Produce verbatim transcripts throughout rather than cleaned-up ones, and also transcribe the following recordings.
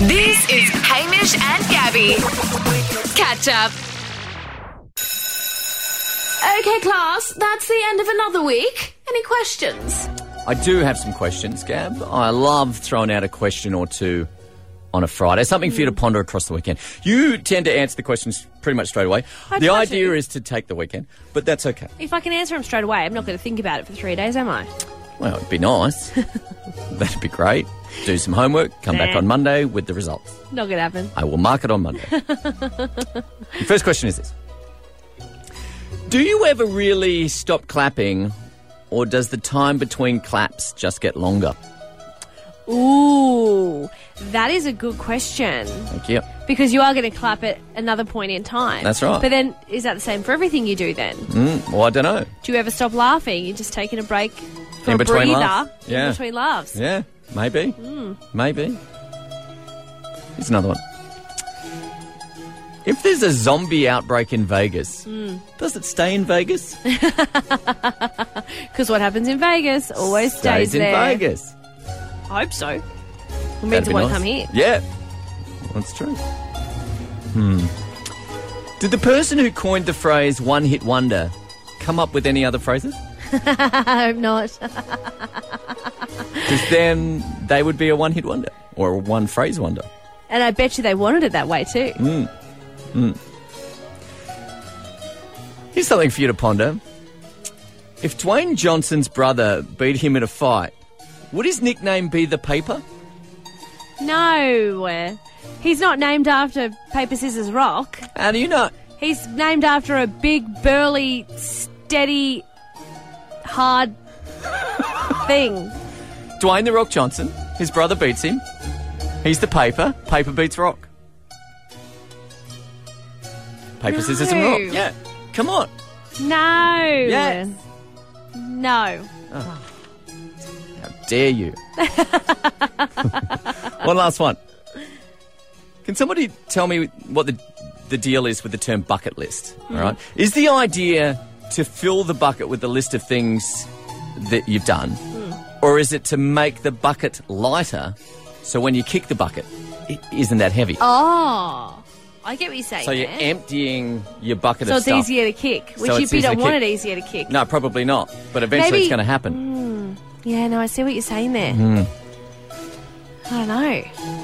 This is Hamish and Gabby. Catch up. Okay, class, that's the end of another week. Any questions? I do have some questions, Gab. I love throwing out a question or two on a Friday. Something for you to ponder across the weekend. You tend to answer the questions pretty much straight away. I the try idea to. is to take the weekend, but that's okay. If I can answer them straight away, I'm not going to think about it for three days, am I? Well, it'd be nice. That'd be great. Do some homework, come back Nah. on Monday with the results. Not going to happen. I will mark it on Monday. The first question is this. Do you ever really stop clapping, or does the time between claps just get longer? Ooh, that is a good question. Thank you. Because you are going to clap at another point in time. That's right. But then, is that the same for everything you do then? Mm, well, I don't know. Do you ever stop laughing? You're just taking a break for In a between breather laughs. Yeah. in between laughs. Yeah, maybe. Mm. Maybe. Here's another one. If there's a zombie outbreak in Vegas, Mm. does it stay in Vegas? Because what happens in Vegas always stays, Stays in there. Vegas. I hope so. It means That'd it be won't nice. come here. Yeah, that's true. Hmm. Did the person who coined the phrase one-hit wonder come up with any other phrases? I hope not. Because then they would be a one-hit wonder or a one-phrase wonder. And I bet you they wanted it that way too. Mm. Mm. Here's something for you to ponder. If Dwayne Johnson's brother beat him in a fight, would his nickname be The Paper? No. He's not named after Paper, Scissors, Rock. How do you know? He's named after a big, burly, steady, hard thing. Dwayne The Rock Johnson, his brother beats him. He's the paper. Paper beats rock. Paper, No. scissors, and rock. Yeah. Come on. No. Yes. No. How dare you? One last one. Can somebody tell me what the the deal is with the term bucket list? Mm. All right. Is the idea to fill the bucket with the list of things that you've done, Mm. or is it to make the bucket lighter so when you kick the bucket, it isn't that heavy? Oh. I get what you're saying So you're there. emptying your bucket So of it's stuff. easier to kick, which So you, it's you easier don't to want kick. it easier to kick. No, probably not. But eventually Maybe- it's going to happen. Mm. Yeah, no, I see what you're saying there. Mm. I don't know.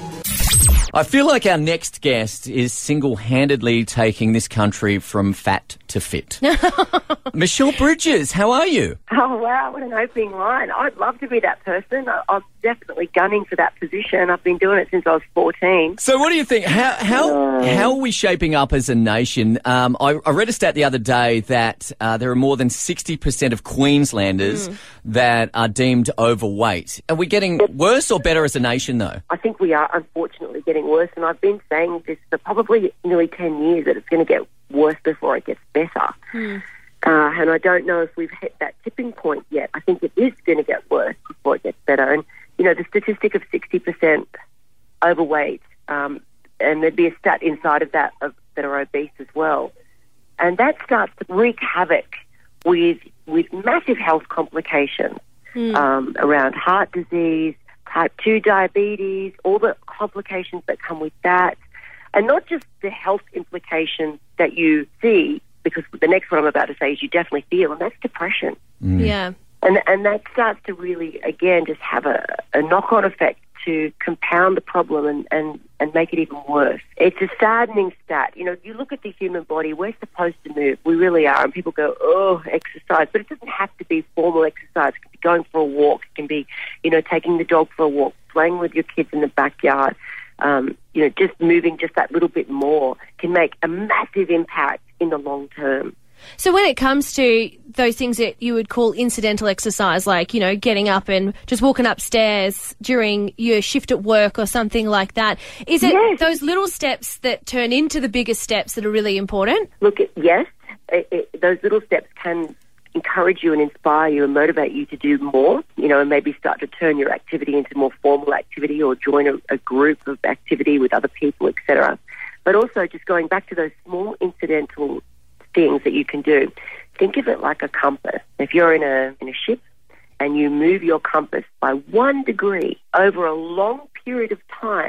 I feel like our next guest is single-handedly taking this country from fat to fit. Michelle Bridges, how are you? Oh, wow, what an opening line. I'd love to be that person. I- I'm definitely gunning for that position. I've been doing it since I was fourteen. So what do you think? How how, how are we shaping up as a nation? Um, I, I read a stat the other day that uh, there are more than sixty percent of Queenslanders Mm. that are deemed overweight. Are we getting worse or better as a nation, though? I think we are unfortunately getting worse, and I've been saying this for probably nearly ten years, that it's going to get worse before it gets better. Hmm. Uh, and I don't know if we've hit that tipping point yet. I think it is going to get worse before it gets better. And, you know, the statistic of sixty percent overweight, um, and there'd be a stat inside of that of, that are obese as well. And that starts to wreak havoc with with massive health complications Hmm. um, around heart disease, type two diabetes, all the complications that come with that. And not just the health implications that you see, because the next one I'm about to say is you definitely feel, and that's depression. Yeah. And and that starts to really, again, just have a, a knock-on effect to compound the problem and, and, and make it even worse. It's a saddening stat. You know, you look at the human body, we're supposed to move. We really are. And people go, oh, exercise. But it doesn't have to be formal exercise. It can be going for a walk. It can be, you know, taking the dog for a walk, playing with your kids in the backyard. Um, you know, just moving just that little bit more can make a massive impact in the long term. So when it comes to those things that you would call incidental exercise, like, you know, getting up and just walking upstairs during your shift at work or something like that, is it Yes. those little steps that turn into the bigger steps that are really important? Look, at, yes, it, it, those little steps can encourage you and inspire you and motivate you to do more, you know, and maybe start to turn your activity into more formal activity or join a, a group of activity with other people, et cetera. But also just going back to those small incidental things that you can do. Think of it like a compass. If you're in a in a ship and you move your compass by one degree over a long period of time,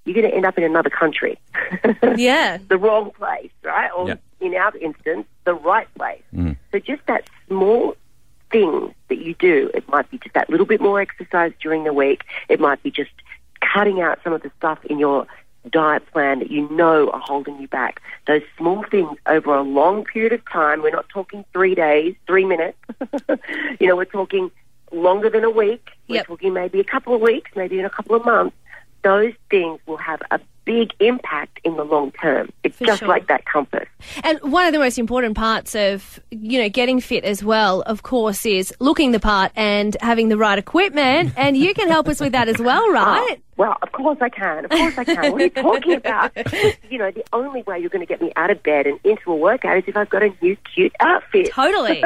you're going to end up in another country. Yeah. The wrong place, right? Or Yep. in our instance, the right place. Mm. So just that small thing that you do, it might be just that little bit more exercise during the week. It might be just cutting out some of the stuff in your diet plan that you know are holding you back. Those small things over a long period of time. We're not talking three days, three minutes. You know, we're talking longer than a week. We're Yep. talking maybe a couple of weeks, maybe in a couple of months. Those things will have a big impact in the long term. It's For just sure. like that compass. And one of the most important parts of, you know, getting fit as well, of course, is looking the part and having the right equipment. And you can help us with that as well, right? Oh, well, of course I can. Of course I can. What are you talking about? You know, the only way you're going to get me out of bed and into a workout is if I've got a new cute outfit. Totally.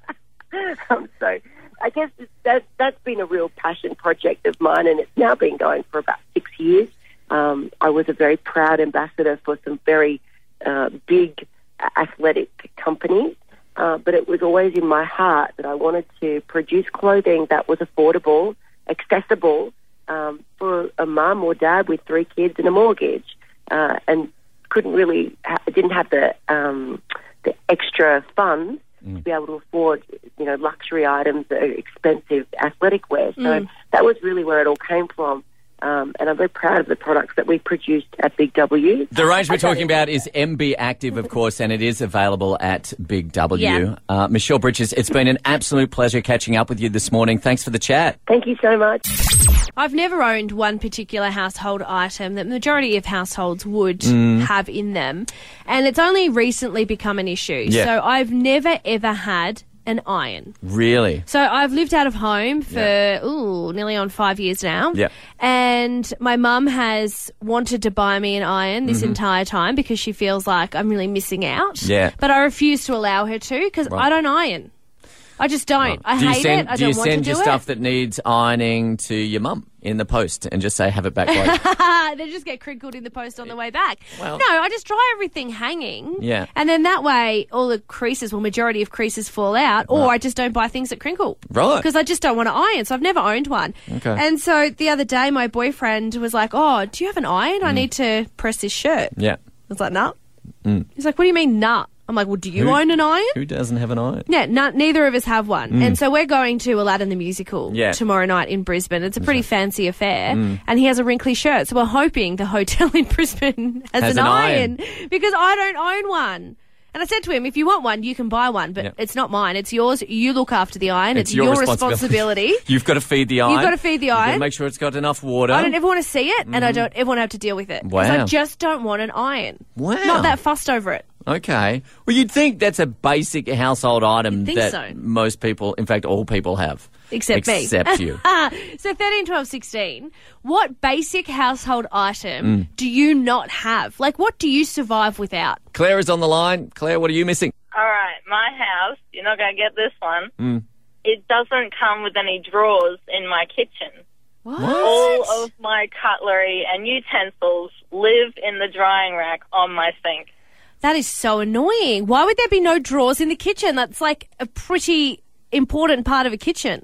um, so I guess that, that's been a real passion project of mine, and it's now been going for about six years. Um, I was a very proud ambassador for some very uh, big athletic companies, uh, but it was always in my heart that I wanted to produce clothing that was affordable, accessible um, for a mum or dad with three kids and a mortgage, uh, and couldn't really ha- didn't have the um, the extra funds mm. to be able to afford, you know, luxury items that are expensive athletic wear. So Mm. that was really where it all came from. Um, and I'm very proud of the products that we produced at Big W. The range we're talking about is M B Active, of course, and it is available at Big W. Yeah. Uh, Michelle Bridges, it's been an absolute pleasure catching up with you this morning. Thanks for the chat. Thank you so much. I've never owned one particular household item that the majority of households would Mm. have in them. And it's only recently become an issue. Yeah. So I've never, ever had an iron. Really? So I've lived out of home for, Yeah. ooh, nearly on five years now. Yeah. And my mum has wanted to buy me an iron this entire time because she feels like I'm really missing out. Mm-hmm. Yeah. But I refuse to allow her to because Right. I don't iron. I just don't. I do you hate send, it. I do you don't want send to your do stuff it. that needs ironing to your mum in the post and just say, have it back later? They just get crinkled in the post on the way back. Well- no, I just dry everything hanging. Yeah. And then that way all the creases, well, majority of creases fall out, or Right. I just don't buy things that crinkle. Right. Because I just don't want to iron, so I've never owned one. Okay. And so the other day my boyfriend was like, oh, do you have an iron? I need to press this shirt. Yeah. I was like, nah. He's like, what do you mean, nah? I'm like, well, do you Who- own an iron? Who doesn't have an iron? Yeah, no, neither of us have one. And so we're going to Aladdin the Musical Yeah. tomorrow night in Brisbane. It's a pretty fancy affair. And he has a wrinkly shirt. So we're hoping the hotel in Brisbane has, Has an, an iron, because I don't own one. And I said to him, if you want one, you can buy one, but Yeah. it's not mine. It's yours. You look after the iron. It's, your your responsibility. responsibility. You've got to feed the iron. You've got to feed the You've got to iron. make sure it's got enough water. I don't ever want to see it, and I don't ever want to have to deal with it. Because Wow. I just don't want an iron. Wow. Not that fussed over it. Okay. Well, you'd think that's a basic household item You'd think that so. most people, in fact, all people have. Except me. Except you. So thirteen, twelve, sixteen, what basic household item Mm. do you not have? Like, what do you survive without? Claire is on the line. Claire, what are you missing? All right, my house, you're not going to get this one. Mm. It doesn't come with any drawers in my kitchen. What? All of my cutlery and utensils live in the drying rack on my sink. That is so annoying. Why would there be no drawers in the kitchen? That's like a pretty important part of a kitchen.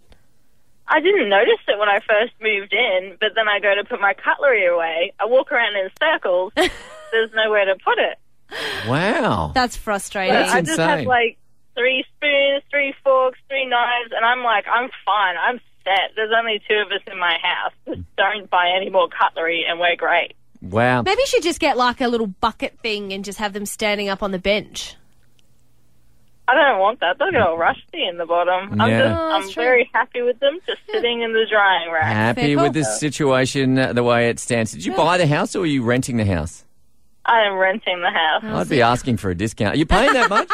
I didn't notice it when I first moved in, but then I go to put my cutlery away. I walk around in circles. There's nowhere to put it. Wow. That's frustrating. That's I just have insane. like three spoons, three forks, three knives, and I'm like, I'm fine. I'm set. There's only two of us in my house. Just don't buy any more cutlery, and we're great. Wow. Maybe you should just get like a little bucket thing and just have them standing up on the bench. I don't want that. They'll get all rusty in the bottom. I'm Yeah. just, Oh, I'm that's true. very happy with them just sitting in the drying rack. Happy Fair with call. this situation uh, the way it stands. Did you buy the house or are you renting the house? I am renting the house. I'd be asking for a discount. Are you paying that much?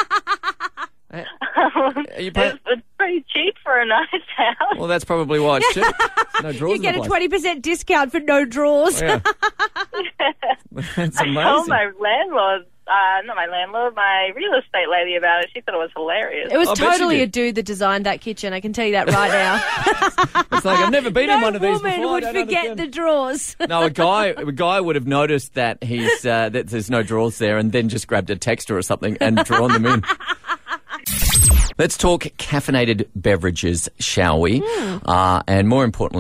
Are you paying? It's, it's pretty cheap for a nice house. Well, that's probably why it's cheap. No drawers You get in a the place. twenty percent discount for no drawers. Yeah. That's I told amazing. my landlord, uh, not my landlord, my real estate lady about it. She thought it was hilarious. It was I bet you totally did. a dude that designed that kitchen. I can tell you that right now. It's like, I've never been no in one of these woman before. I would don't forget understand. the drawers. No, a guy, a guy would have noticed that he's uh, that there's no drawers there, and then just grabbed a texter or something and drawn them in. Let's talk caffeinated beverages, shall we? Hmm. Uh, and more importantly,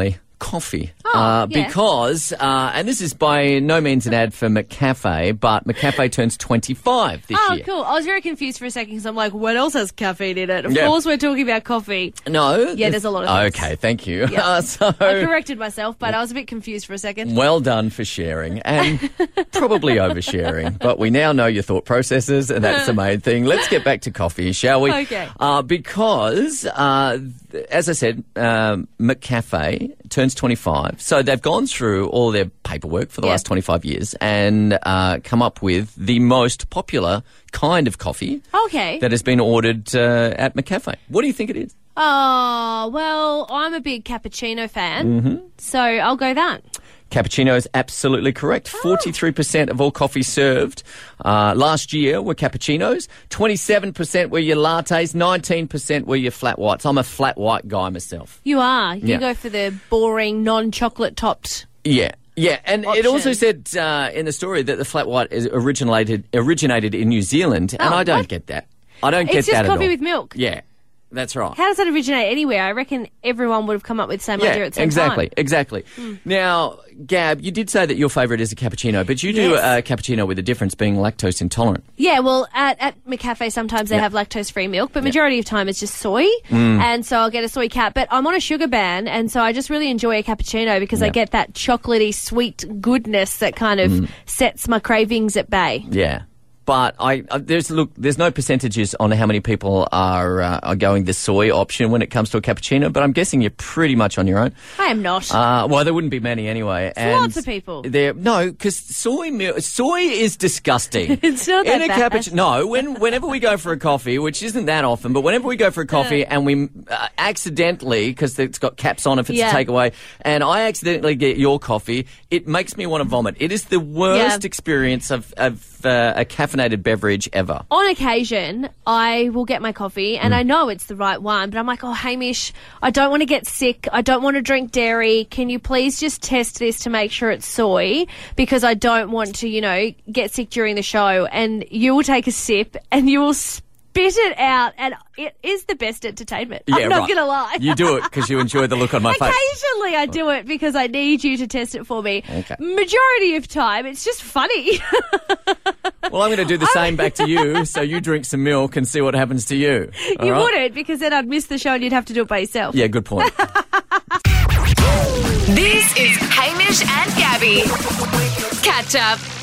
coffee. Oh, uh, yeah. Because, uh, and this is by no means an ad for McCafe, but McCafe turns twenty-five this Oh, year. cool. I was very confused for a second because I'm like, what else has caffeine in it? Of Yeah. course we're talking about coffee. No. Yeah, there's a lot of things. Okay, thank you. Yeah. Uh, so, I corrected myself, but I was a bit confused for a second. well done for sharing and probably oversharing. But we now know your thought processes, and that's the main thing. Let's get back to coffee, shall we? Okay. Uh, because, uh, th- as I said, um, McCafe turns twenty-five. So they've gone through all their paperwork for the Yeah. last twenty-five years and uh, come up with the most popular kind of coffee Okay. that has been ordered uh, at McCafe. What do you think it is? Oh, well, I'm a big cappuccino fan, Mm-hmm. so I'll go that. Cappuccino is absolutely correct. forty-three percent of all coffee served uh, last year were cappuccinos. twenty-seven percent were your lattes. nineteen percent were your flat whites. I'm a flat white guy myself. You are. You Yeah. go for the boring, non-chocolate topped. Yeah. Yeah, and it Option. also said uh, in the story that the flat white is originated originated in New Zealand, and Oh, I don't what? get that. I don't get It's just that at coffee all. with milk. Yeah, that's right. How does that originate anywhere? I reckon everyone would have come up with the same idea Yeah, at the same exactly, time. exactly. Now, Gab, you did say that your favourite is a cappuccino, but you do Yes. a cappuccino with a difference, being lactose intolerant. Yeah, well, at, at McCafe sometimes they Yeah. have lactose-free milk, but majority of time it's just soy, and so I'll get a soy cap. But I'm on a sugar ban, and so I just really enjoy a cappuccino because I Yeah. get that chocolatey, sweet goodness that kind of sets my cravings at bay. Yeah. But I, uh, there's look, there's no percentages on how many people are uh, are going the soy option when it comes to a cappuccino. But I'm guessing you're pretty much on your own. I am not. Uh, well, there wouldn't be many anyway. And lots of people. There, no, because soy milk, soy is disgusting. It's not in that a bad. cappuccino. No, when whenever we go for a coffee, which isn't that often, but whenever we go for a coffee and we uh, accidentally, because it's got caps on if it's Yeah. a takeaway, and I accidentally get your coffee, it makes me want to vomit. It is the worst Yeah. experience of of uh, a caffeinated beverage ever. On occasion, I will get my coffee Mm. and I know it's the right one, but I'm like, oh, Hamish, I don't want to get sick. I don't want to drink dairy. Can you please just test this to make sure it's soy? Because I don't want to, you know, get sick during the show. And you will take a sip and you will spit it out. And it is the best entertainment. Yeah, I'm not right. going to lie. You do it because you enjoy the look on my face. Occasionally I do it because I need you to test it for me. Okay. Majority of time, it's just funny. Well, I'm going to do the same back to you, so you drink some milk and see what happens to you. All You right? wouldn't, because then I'd miss the show and you'd have to do it by yourself. Yeah, good point. This is Hamish and Gabby. Catch up.